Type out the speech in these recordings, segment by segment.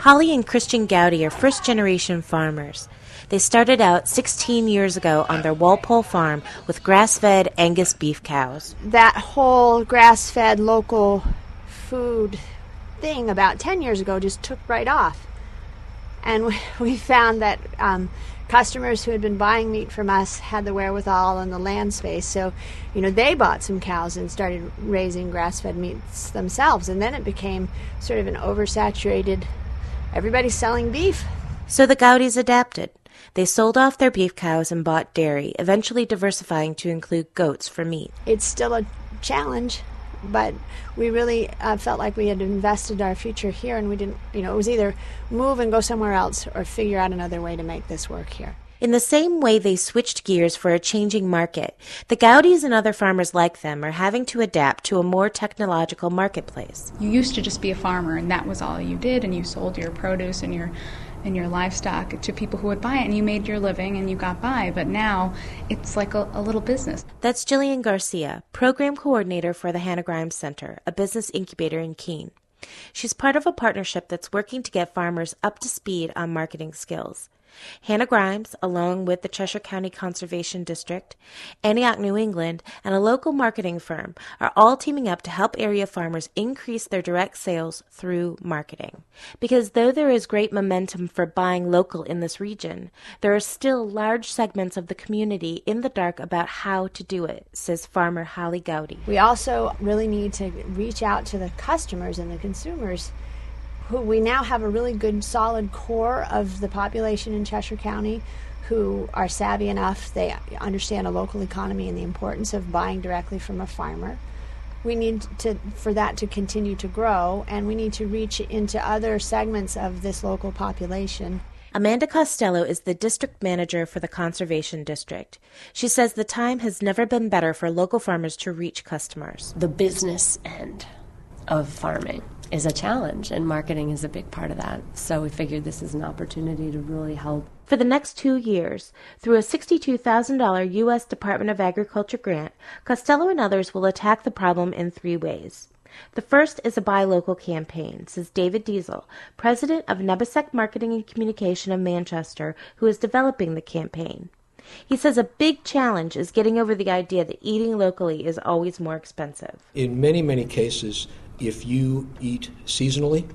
Holly and Christian Gowdy are first-generation farmers. They started out 16 years ago on their Walpole farm with grass-fed Angus beef cows. That whole grass-fed local food thing about 10 years ago just took right off. And we found that customers who had been buying meat from us had the wherewithal and the land space. So, they bought some cows and started raising grass-fed meats themselves. And then it became sort of an oversaturated, everybody's selling beef. So the Gowdys adapted. They sold off their beef cows and bought dairy, eventually diversifying to include goats for meat. It's still a challenge, but we really felt like we had invested our future here, and we didn't, it was either move and go somewhere else or figure out another way to make this work here. In the same way they switched gears for a changing market, the Gowdys and other farmers like them are having to adapt to a more technological marketplace. You used to just be a farmer, and that was all you did, and you sold your produce and your livestock to people who would buy it, and you made your living and you got by. But now it's like a little business. That's Jillian Garcia, program coordinator for the Hannah Grimes Center, a business incubator in Keene. She's part of a partnership that's working to get farmers up to speed on marketing skills. Hannah Grimes, along with the Cheshire County Conservation District, Antioch, New England, and a local marketing firm, are all teaming up to help area farmers increase their direct sales through marketing. Because though there is great momentum for buying local in this region, there are still large segments of the community in the dark about how to do it, says farmer Holly Gowdy. We also really need to reach out to the customers and the consumers who we now have a really good solid core of the population in Cheshire County who are savvy enough, they understand a local economy and the importance of buying directly from a farmer. We need for that to continue to grow, and we need to reach into other segments of this local population. Amanda Costello is the district manager for the Conservation District. She says the time has never been better for local farmers to reach customers. The business end of farming is a challenge, and marketing is a big part of that. So we figured this is an opportunity to really help. For the next 2 years, through a $62,000 U.S. Department of Agriculture grant, Costello and others will attack the problem in 3 ways. The first is a Buy Local campaign, says David Diesel, president of Nebasek Marketing and Communication of Manchester, who is developing the campaign. He says a big challenge is getting over the idea that eating locally is always more expensive. In many, many cases, if you eat seasonally,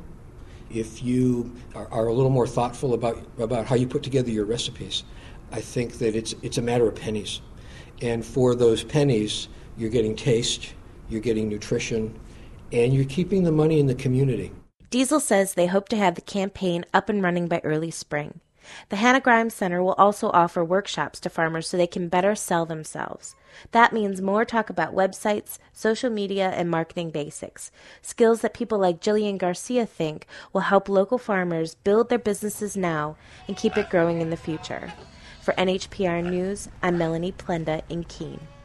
if you are a little more thoughtful about how you put together your recipes, I think that it's a matter of pennies. And for those pennies, you're getting taste, you're getting nutrition, and you're keeping the money in the community. Diesel says they hope to have the campaign up and running by early spring. The Hannah Grimes Center will also offer workshops to farmers so they can better sell themselves. That means more talk about websites, social media, and marketing basics, skills that people like Jillian Garcia think will help local farmers build their businesses now and keep it growing in the future. For NHPR News, I'm Melanie Plenda in Keene.